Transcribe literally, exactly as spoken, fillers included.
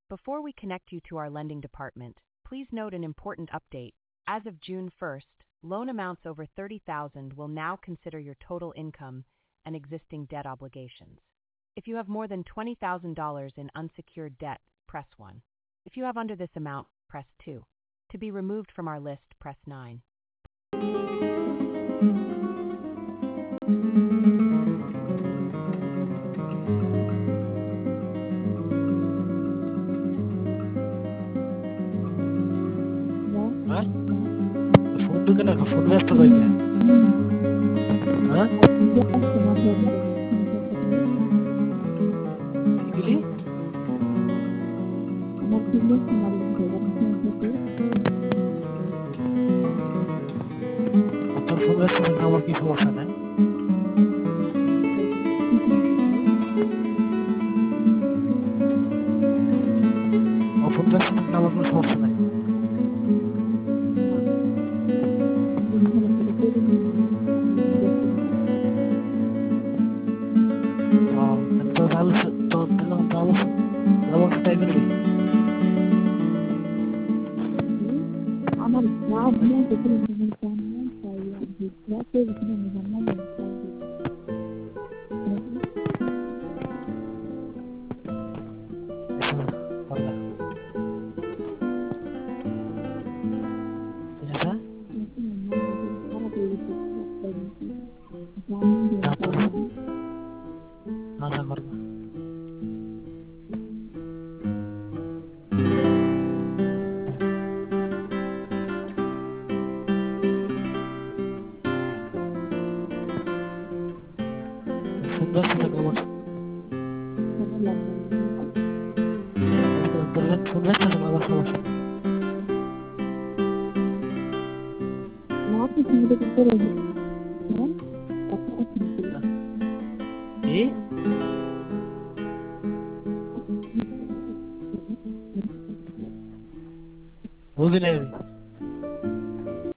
Before we connect you to our lending department, please note an important update. As of June first, loan amounts over thirty thousand dollars will now consider your total income and existing debt obligations. If you have more than twenty thousand dollars in unsecured debt, press one. If you have under this amount, press two. To be removed from our list, press nine. Hah? Phone tu kena phone व्यस्त भइगयो हाँ किली তোর phone ব্যস্ত থাকলে আমার কি সমস্যা নাই আমার phone ব্যস্ত থাকলে আমার কোনো সমস্যা নাই আমার গ্রাম নিয়ে দেখে নিলাম তাই আমি গ্রামে এখানে নিলাম না বুঝি নাই